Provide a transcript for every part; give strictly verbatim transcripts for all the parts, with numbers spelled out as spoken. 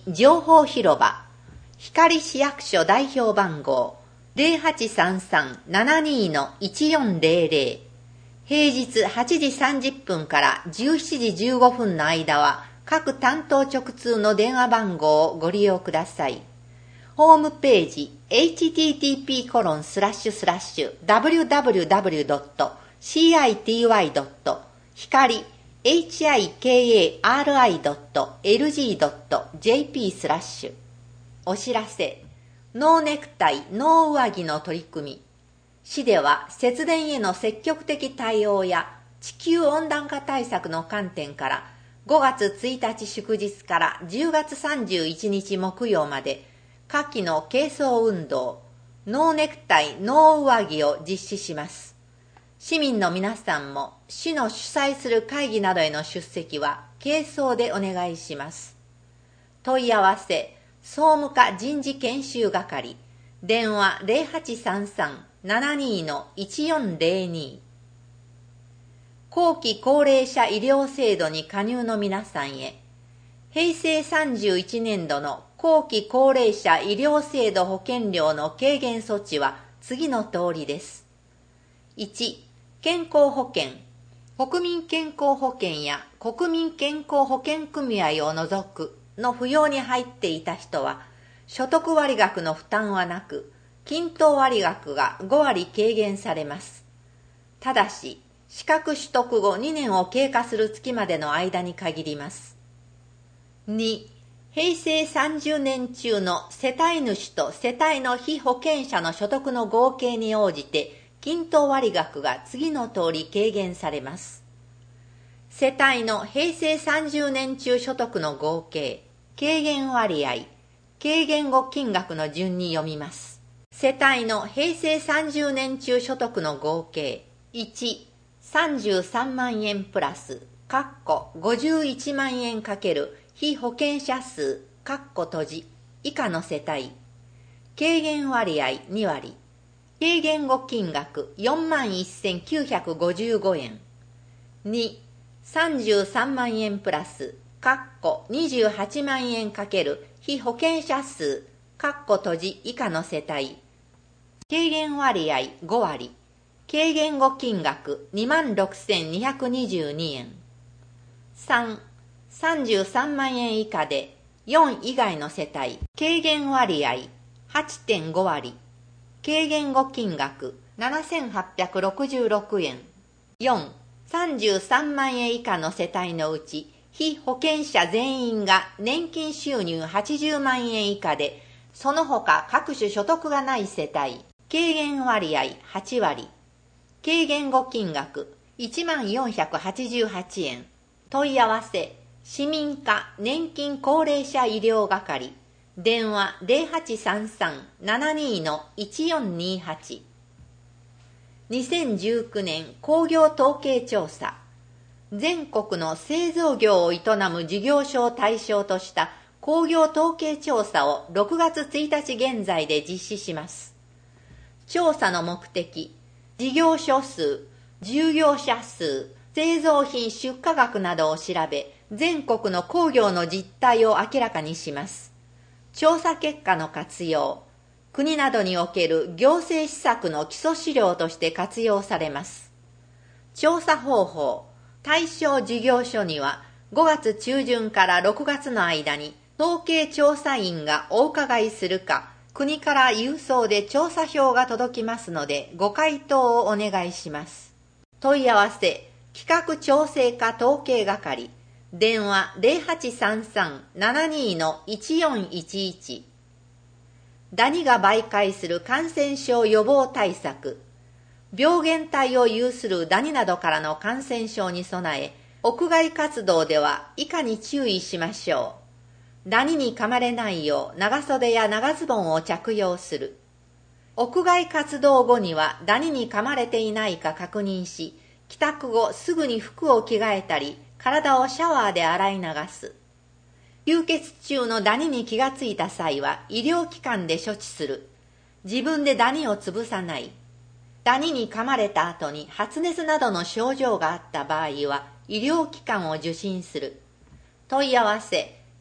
情報広場光市役所代表番号 ゼロはちさんさん ななに いちよんゼロゼロ 平日はちじさんじゅっぷんからじゅうしちじじゅうごふんの間は各担当直通の電話番号をご利用ください。ホームページ エイチティーティーピーコロンスラッシュスラッシュダブリューダブリューダブリュードットシーアイティーワイドット光 エイチアイケーエーアールアイドットエルジードットジェーピー スラッシュお知らせ、ノーネクタイ、ノー上着の取り組み。市では節電への積極的対応や地球温暖化対策の観点からごがつついたち祝日からじゅうがつさんじゅういちにち木曜まで夏季の軽装運動、ノーネクタイ、ノー上着を実施します。市民の皆さんも市の主催する会議などへの出席は軽装でお願いします。問い合わせ、総務課人事研修係、電話 ゼロはちさんさん ななに いちよんゼロに。後期高齢者医療制度に加入の皆さんへ、平成さんじゅういちねんどの後期高齢者医療制度保険料の軽減措置は次の通りです。いち. 健康保険、国民健康保険や国民健康保険組合を除くの扶養に入っていた人は、所得割額の負担はなく、均等割額がごわり軽減されます。ただし、資格取得後にねんを経過する月までの間に限ります。に. 平成さんじゅうねん中の世帯主と世帯の被保険者の所得の合計に応じて、均等割額が次の通り軽減されます。世帯の平成さんじゅうねん中所得の合計、軽減割合、軽減後金額の順に読みます。世帯の平成さんじゅうねん中所得の合計、いち、さんじゅうさんまんえんプラス、括弧ごじゅういちまんえんかける被保険者数、括弧閉じ、以下の世帯、軽減割合にわり、軽減後金額よんまんせんきゅうひゃくごじゅうごえん。に、さんじゅうさんまんえんプラス、括弧にじゅうはちまんえんかける被保険者数、括弧閉じ以下の世帯、軽減割合ごわり、軽減後金額にまんろくせんにひゃくにじゅうにえん。さん、さんじゅうさんまんえん以下でよん以外の世帯、軽減割合 はちてんごわり、軽減後金額ななせんはっぴゃくろくじゅうろくえん。よん、さんじゅうさんまんえん以下の世帯のうち、被保険者全員が年金収入はちじゅうまんえん以下で、その他各種所得がない世帯、軽減割合はちわり、軽減後金額いちまんよんひゃくはちじゅうはちえん。問い合わせ、市民課年金高齢者医療係、電話 ゼロはちさんさん ななに いちよんにはち。にせんじゅうきゅうねん工業統計調査。全国の製造業を営む事業所を対象とした工業統計調査をろくがつついたち現在で実施します。調査の目的、事業所数、従業者数、製造品出荷額などを調べ、全国の工業の実態を明らかにします。調査結果の活用、国などにおける行政施策の基礎資料として活用されます。調査方法、対象事業所にはごがつちゅうじゅんからろくがつの間に統計調査員がお伺いするか、国から郵送で調査票が届きますのでご回答をお願いします。問い合わせ、企画調整課統計係、電話 ゼロはちさんさん ななに いちよんいちいち。ダニが媒介する感染症予防対策。病原体を有するダニなどからの感染症に備え、屋外活動では以下に注意しましょう。ダニに噛まれないよう長袖や長ズボンを着用する。屋外活動後にはダニに噛まれていないか確認し、帰宅後すぐに服を着替えたり、体をシャワーで洗い流す。流血中のダニに気がついた際は医療機関で処置する。自分でダニを潰さない。ダニに噛まれた後に発熱などの症状があった場合は医療機関を受診する。問い合わせ、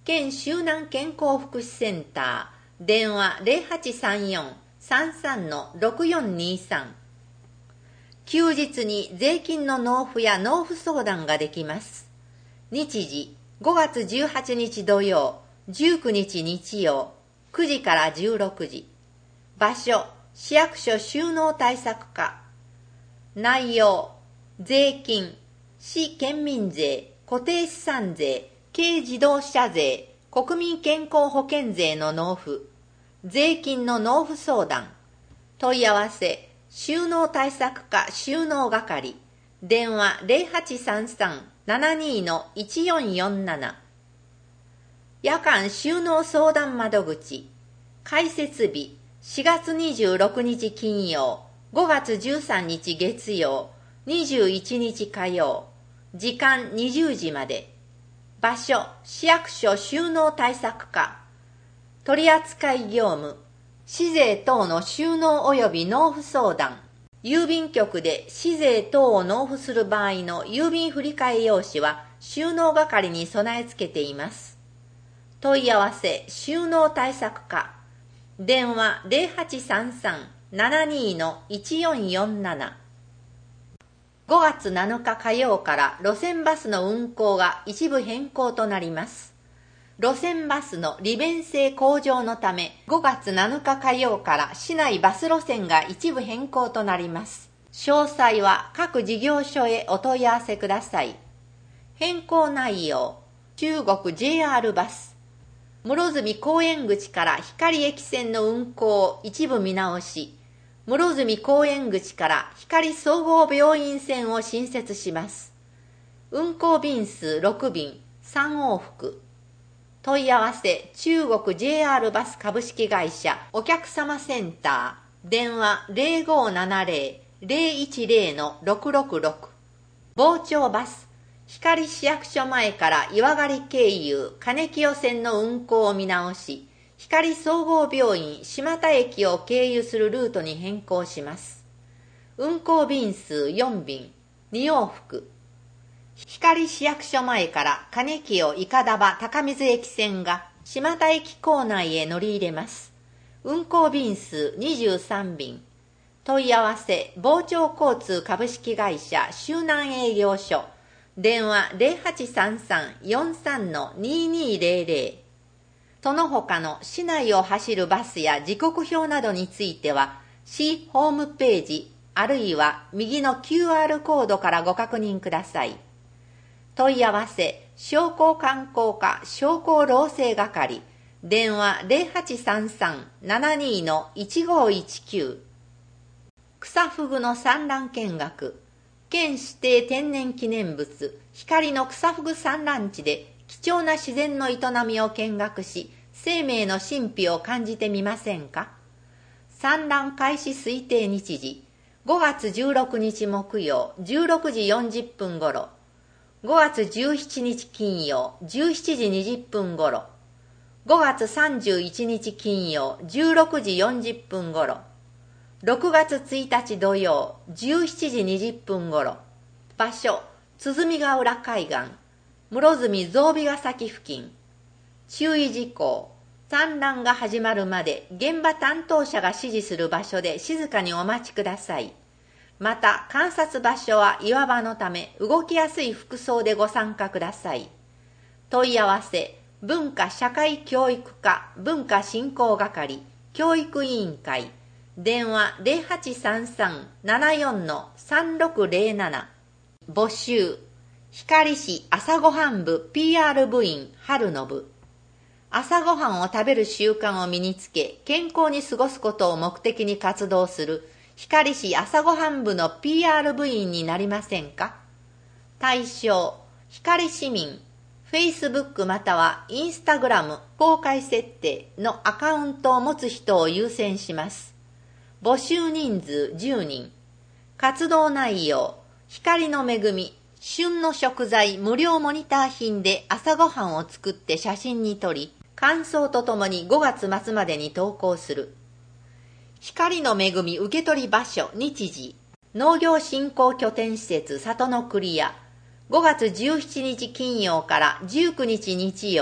県周南健康福祉センター、電話 ゼロはちさんよん さんさん ろくよんにさん。休日に税金の納付や納付相談ができます。日時、ごがつじゅうはちにち土曜、じゅうくにち日曜、くじからじゅうろくじ。場所、市役所収納対策課。内容、税金、市県民税、固定資産税、軽自動車税、国民健康保険税の納付、税金の納付相談、問い合わせ、収納対策課収納係、電話 ゼロはちさんさん ななにのいちよんよんなな。夜間収納相談窓口、開設日、しがつにじゅうろくにち金曜、ごがつじゅうさんにち月曜、にじゅういちにち火曜、時間にじゅうじまで。場所、市役所収納対策課。取扱業務、市税等の収納及び納付相談。郵便局で市税等を納付する場合の郵便振替用紙は収納係に備え付けています。問い合わせ、収納対策課。電話 ゼロはちさんさん ななにのいちよんよんなな。ごがつなのか火曜から路線バスの運行が一部変更となります。路線バスの利便性向上のため、ごがつなのか火曜から市内バス路線が一部変更となります。詳細は各事業所へお問い合わせください。変更内容、中国 ジェイアール バス。室積公園口から光駅線の運行を一部見直し、室積公園口から光総合病院線を新設します。運行便数ろくびん、さんおうふく。問い合わせ、中国 ジェイアール バス株式会社お客様センター、電話 ゼロごななゼロ ゼロいちゼロ ろくろくろく。傍聴バス、光市役所前から岩狩経由金清線の運行を見直し、光総合病院島田駅を経由するルートに変更します。運行便数よんびん、におうふく。光市役所前から金清伊香束高水駅線が島田駅構内へ乗り入れます。運行便数にじゅうさんびん。問い合わせ、傍聴交通株式会社周南営業所。電話 ゼロはちさんさん よんさん ににゼロゼロ。その他の市内を走るバスや時刻表などについては、市ホームページあるいは右の キューアール コードからご確認ください。問い合わせ、商工観光課商工労政係。電話 ゼロはちさんさん ななにのいちごいちきゅう。草ふぐの産卵見学。県指定天然記念物、光の草ふぐ産卵地で貴重な自然の営みを見学し、生命の神秘を感じてみませんか。産卵開始推定日時、ごがつじゅうろくにち木曜、じゅうろくじよんじゅっぷん頃、ごがつじゅうしちにち金曜、じゅうしちじにじゅっぷん頃、ごがつさんじゅういちにち金曜、じゅうろくじよんじゅっぷん頃、ろくがつついたち土曜、じゅうしちじにじゅっぷん頃。場所、鼓ヶ浦海岸、室積象鼻ヶ崎付近。注意事項、産卵が始まるまで現場担当者が指示する場所で静かにお待ちください。また、観察場所は岩場のため動きやすい服装でご参加ください。問い合わせ、文化社会教育課文化振興係教育委員会。電話 ゼロはちさんさん ななよん さんろくゼロなな。募集、光市朝ごはん部 ピーアール 部員春の部。朝ごはんを食べる習慣を身につけ、健康に過ごすことを目的に活動する光市朝ごはん部の ピーアール 部員になりませんか。対象、光市民、Facebook または Instagram 公開設定のアカウントを持つ人を優先します。募集人数じゅうにん。活動内容、光の恵み、旬の食材無料モニター品で朝ごはんを作って写真に撮り、感想とともにごがつまつまでに投稿する。光の恵み受け取り場所、日時、農業振興拠点施設里の栗屋、ごがつじゅうしちにち金曜からじゅうくにち日曜、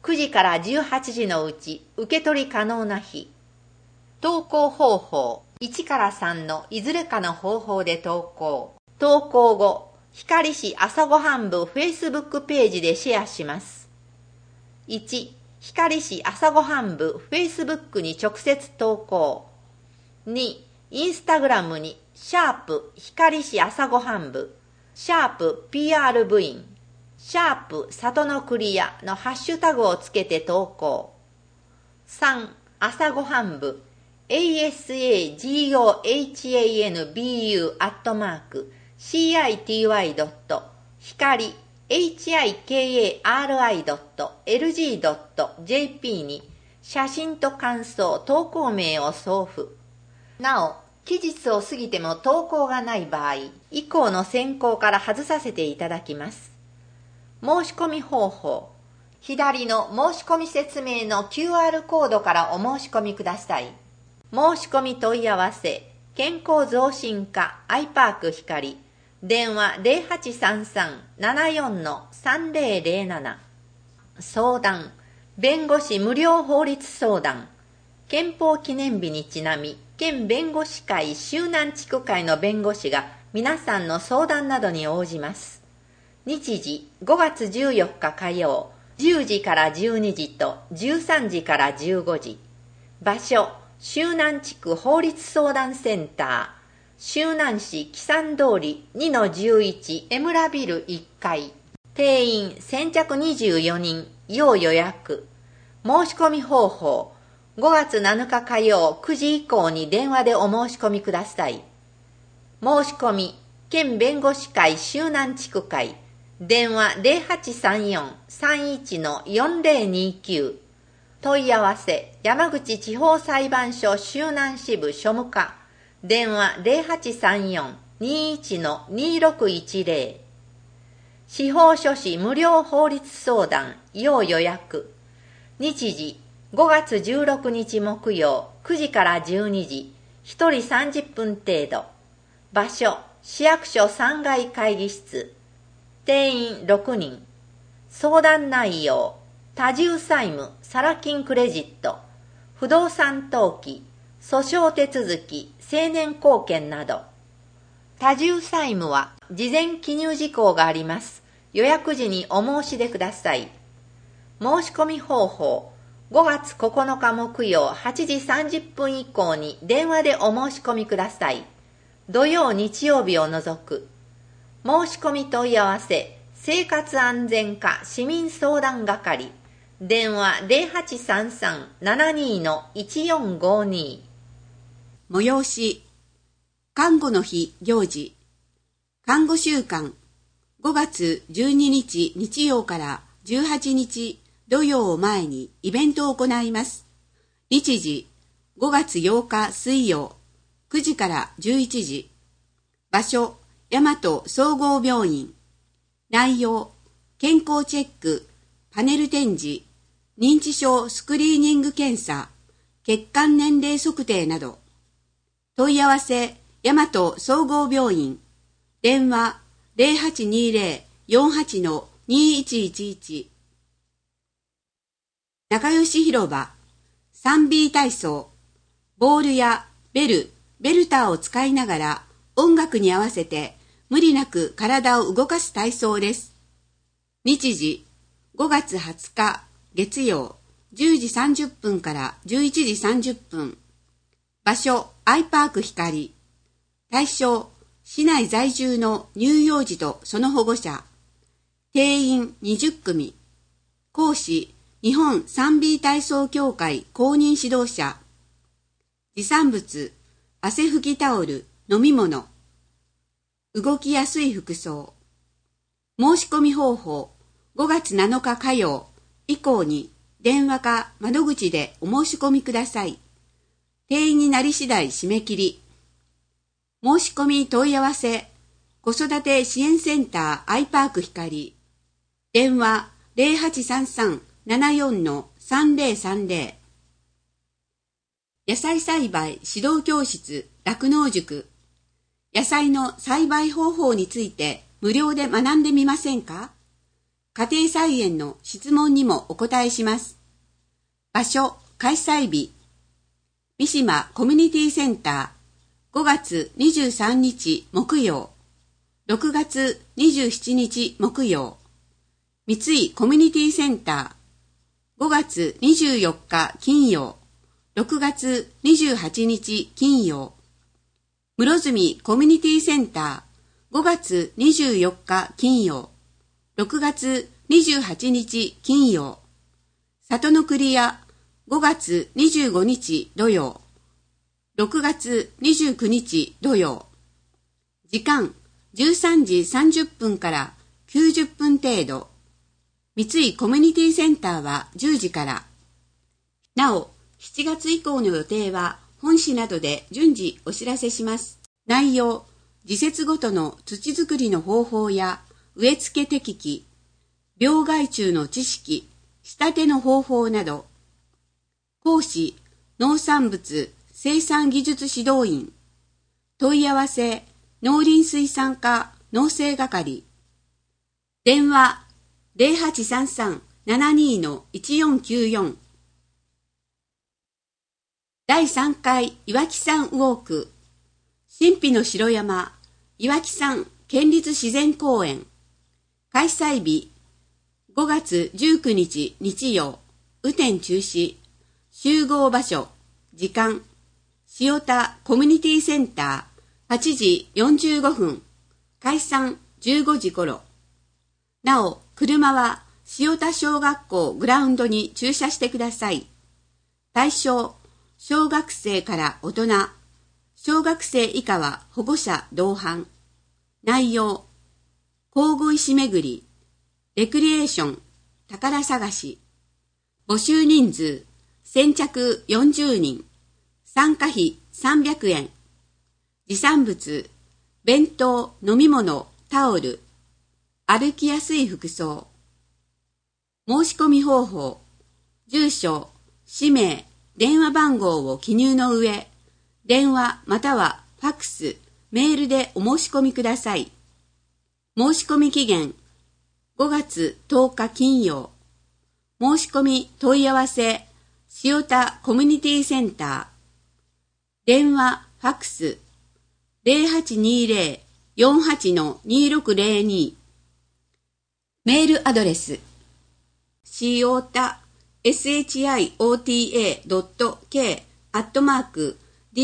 くじからじゅうはちじのうち受け取り可能な日。投稿方法いちからさんのいずれかの方法で投稿。投稿後、光市朝ごはん部 Facebook ページでシェアします。いち. 光市朝ごはん部 Facebook に直接投稿。に. インスタグラムにシャープ光市朝ごはん部、シャープ ピーアール 部員、シャープ里のクリアのハッシュタグをつけて投稿。さん. 朝ごはん部 アサゴハンブ アットマーク シーアイティーワイ ドット 光 ヒカリ ドット エルジー ドット ジェーピー に写真と感想、投稿名を送付。なお、期日を過ぎても投稿がない場合、以降の選考から外させていただきます。申し込み方法。左の申し込み説明の キューアール コードからお申し込みください。申し込み問い合わせ、健康増進課アイパーク光、電話 ゼロはちさんさん ななよん さんゼロゼロなな。相談、弁護士無料法律相談。憲法記念日にちなみ、県弁護士会周南地区会の弁護士が皆さんの相談などに応じます。日時、ごがつじゅうよっか火曜、じゅうじからじゅうにじとじゅうさんじからじゅうごじ。場所、周南地区法律相談センター、周南市木山通り にのじゅういち 江村ビルいっかい。定員先着にじゅうよにん、要予約。申し込み方法、ごがつなのか火曜くじ以降に電話でお申し込みください。申し込み、県弁護士会周南地区会、電話 ゼロはちさんよん さんいち よんゼロにきゅう。問い合わせ、山口地方裁判所周南支部庶務課、電話 ゼロはちさんよん にいち にろくいちゼロ。司法書士無料法律相談、要予約。日時、ごがつじゅうろくにち木曜くじからじゅうにじ、ひとりさんじゅっぷん程度。場所、市役所さんがい会議室。定員ろくにん。相談内容、多重債務、サラ金クレジット、不動産登記、訴訟手続き、成年後見など。多重債務は事前記入事項があります。予約時にお申し出ください。申し込み方法、ごがつここのか木曜はちじさんじゅっぷん以降に電話でお申し込みください。土曜日曜日を除く。申し込み問い合わせ、生活安全課市民相談係、電話 ゼロはちさんさん ななにのいちよんごに。 催し、看護の日行事、看護週間、ごがつじゅうににち日曜からじゅうはちにち土曜を前にイベントを行います。日時、ごがつようか水曜、くじからじゅういちじ。場所、大和総合病院。内容、健康チェック、パネル展示、認知症スクリーニング検査、血管年齢測定など。問い合わせ、大和総合病院。電話、ゼロはちにゼロ よんはち にいちいちいち。仲良し広場、スリービー 体操。ボールやベル、ベルターを使いながら音楽に合わせて無理なく体を動かす体操です。日時、ごがつはつか月曜、じゅうじさんじゅっぷんからじゅういちじさんじゅっぷん。場所、アイパーク光。対象、市内在住の乳幼児とその保護者。定員にじゅっくみ。講師、日本 スリービー 体操協会公認指導者。持参物、汗拭きタオル、飲み物。動きやすい服装。申し込み方法、ごがつなのか火曜以降に電話か窓口でお申し込みください。定員になり次第締め切り。申し込み問い合わせ、子育て支援センターアイパーク光。電話ゼロはちさんさん ななよん さんゼロさんゼロ。野菜栽培指導教室酪農塾。野菜の栽培方法について無料で学んでみませんか？ 家庭菜園の質問にもお答えします。場所、開催日、三島コミュニティセンター、ごがつにじゅうさんにち木曜、ろくがつにじゅうしちにち木曜、三井コミュニティセンター、ごがつにじゅうよっか金曜、ろくがつにじゅうはちにち金曜、室積コミュニティセンター、ごがつにじゅうよっか金曜、ろくがつにじゅうはちにち金曜、里の栗屋、ごがつにじゅうごにち土曜、ろくがつにじゅうくにち土曜。時間じゅうさんじさんじゅっぷんからきゅうじゅっぷん程度。三井コミュニティセンターはじゅうじから。なお、しちがつ以降の予定は本誌などで順次お知らせします。内容、時節ごとの土作りの方法や植え付け適期、病害虫の知識、仕立ての方法など。講師、農産物生産技術指導員。問い合わせ、農林水産課農政係。電話、ゼロはちさんさん ななにー いちよんきゅうよん。だいさんかい岩木山ウォーク。神秘の城山、岩木山県立自然公園。開催日、ごがつじゅうくにち日曜、雨天中止。集合場所、時間、塩田コミュニティセンター、はちじよんじゅうごふん。解散じゅうごじ頃。なお、車は塩田小学校グラウンドに駐車してください。対象、小学生から大人、小学生以下は保護者同伴。内容、工具石巡り、レクリエーション、宝探し。募集人数、先着よんじゅうにん。参加費さんびゃくえん。持参物、弁当、飲み物、タオル。歩きやすい服装。申し込み方法、住所、氏名、電話番号を記入の上、電話またはファックス、メールでお申し込みください。申し込み期限、ごがつとおか金曜。申し込み問い合わせ、塩田コミュニティセンター。電話、ファックス、ゼロはちにゼロ よんはち にろくゼロに。メールアドレス、塩田、shiota.k アットマーク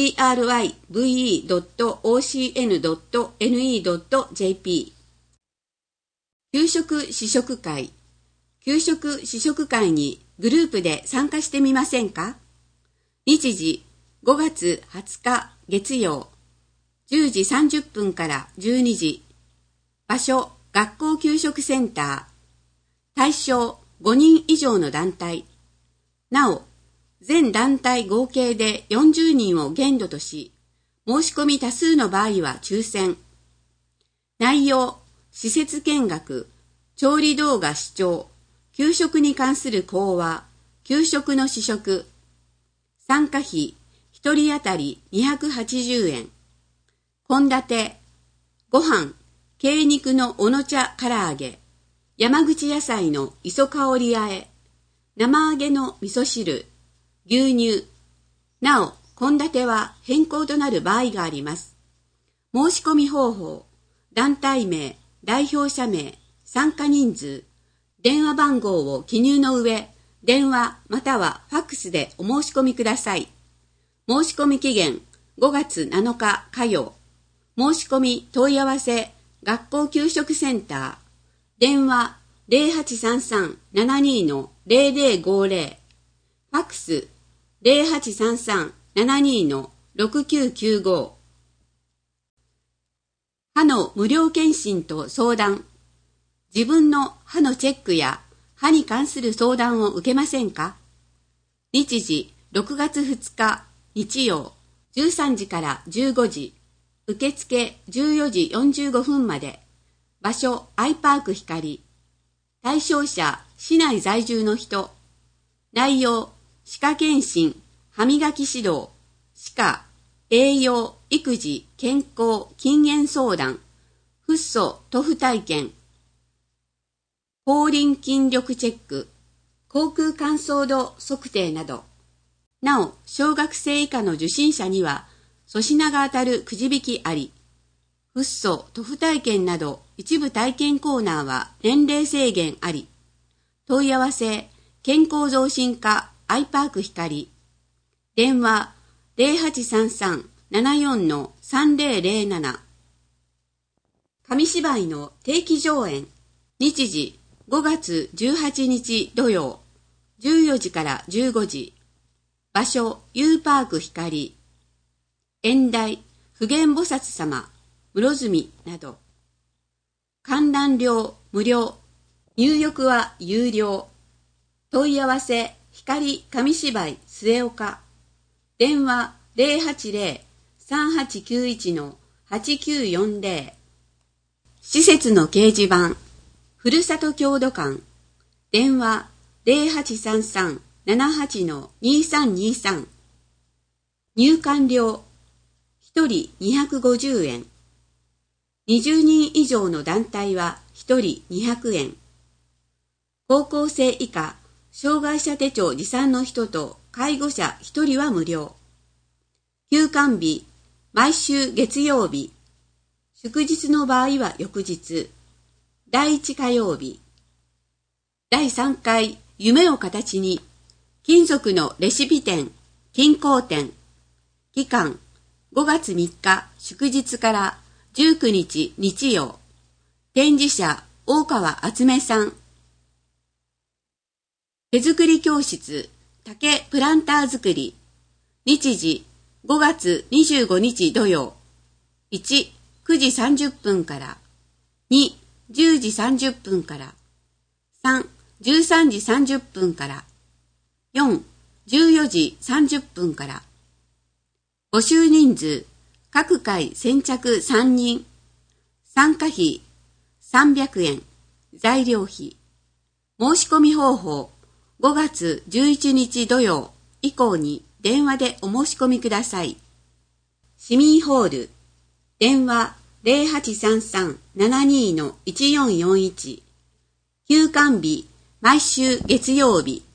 drive.ocn.ne.jp。 給食試食会。給食試食会にグループで参加してみませんか？日時、ごがつはつか月曜、じゅうじさんじゅっぷんからじゅうにじ。場所、学校給食センター。対象、ごにん以上の団体。なお、全団体合計でよんじゅうにんを限度とし、申し込み多数の場合は抽選。内容、施設見学、調理動画視聴、給食に関する講話、給食の試食。参加費、ひとり当たりにひゃくはちじゅうえん。献立、ご飯、鶏肉のおの茶唐揚げ、山口野菜の磯香りあえ、生揚げの味噌汁、牛乳。なお、献立は変更となる場合があります。申し込み方法、団体名、代表者名、参加人数、電話番号を記入の上、電話またはファックスでお申し込みください。申し込み期限、ごがつなのか火曜。申し込み問い合わせ、学校給食センター。電話ゼロはちさんさん ななにー ゼロゼロごゼロ。ファックスゼロはちさんさん ななにー ろくきゅうきゅうご。歯の無料検診と相談。自分の歯のチェックや歯に関する相談を受けませんか？日時ろくがつふつか日曜、じゅうさんじからじゅうごじ。受付じゅうよじよんじゅうごふんまで。場所アイパーク光。対象者市内在住の人。内容歯科検診、歯磨き指導、歯科、栄養、育児、健康、禁煙相談、フッ素塗布体験。 後輪筋力チェック、航空乾燥度測定など。なお、小学生以下の受診者には、粗品が当たるくじ引きあり、フッ素、塗布体験など一部体験コーナーは年齢制限あり。問い合わせ、健康増進課アイパーク光。電話 ゼロはちさんさん ななよん さんゼロゼロなな。紙芝居の定期上演。日時ごがつじゅうはちにち土曜、じゅうよじからじゅうごじ。場所 U パーク光。演題普賢菩薩様、室積など。観覧料無料、入浴は有料。問い合わせ光紙芝居末岡。電話 ゼロはちゼロ さんはちきゅういち はちきゅうよんゼロ。施設の掲示板、ふるさと郷土館。電話 ゼロはちさんさん ななはち にさんにさん。入館料ひとりにひゃくごじゅうえん。にじゅうにん以上の団体はひとりにひゃくえん。高校生以下、障害者手帳持参の人と介護者ひとりは無料。休館日、毎週月曜日。祝日の場合は翌日。だいいち火曜日。だいさんかい夢を形に、金属のレシピ展、金工展。期間、ごがつみっか祝日からじゅうくにち日曜。展示者、大川厚めさん。手作り教室、竹プランター作り。日時、ごがつにじゅうごにち土曜。いち、くじさんじゅっぷんから。に、じゅうじさんじゅっぷんから。さん、じゅうさんじさんじゅっぷんから。よん、じゅうよじさんじゅっぷんから。募集人数、各回先着さんにん。参加費、さんびゃくえん。材料費。申し込み方法、ごがつじゅういちにち土曜以降に電話でお申し込みください。市民ホール、電話ゼロはちさんさん ななにー いちよんよんいち。休館日、毎週月曜日。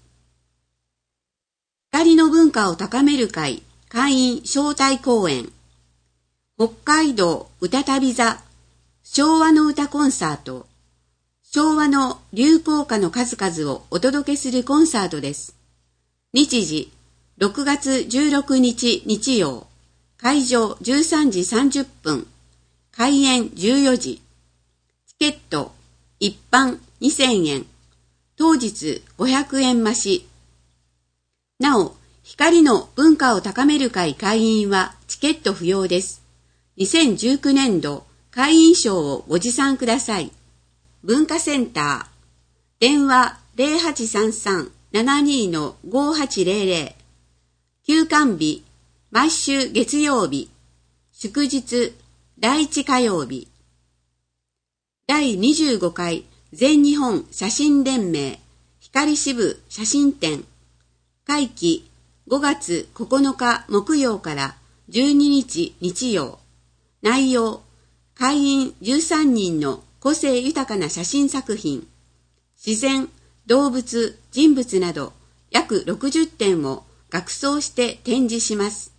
光の文化を高める会会員招待公演。北海道歌旅座昭和の歌コンサート。昭和の流行歌の数々をお届けするコンサートです。日時、ろくがつじゅうろくにち日曜。会場じゅうさんじさんじゅっぷん。開演じゅうよじ。チケット、一般にせんえん。当日ごひゃくえん増し。なお、光の文化を高める会会員はチケット不要です。にせんじゅうきゅうねんど会員証をご持参ください。文化センター、電話ゼロはちさんさん ななにー ごはちゼロゼロ。休館日、毎週月曜日。祝日、だいいち火曜日。だいにじゅうごかい全日本写真連盟光支部写真展。会期ごがつここのか木曜からじゅうににち日曜。内容、会員じゅうさんにんの個性豊かな写真作品。自然、動物、人物など約ろくじゅってんを額装して展示します。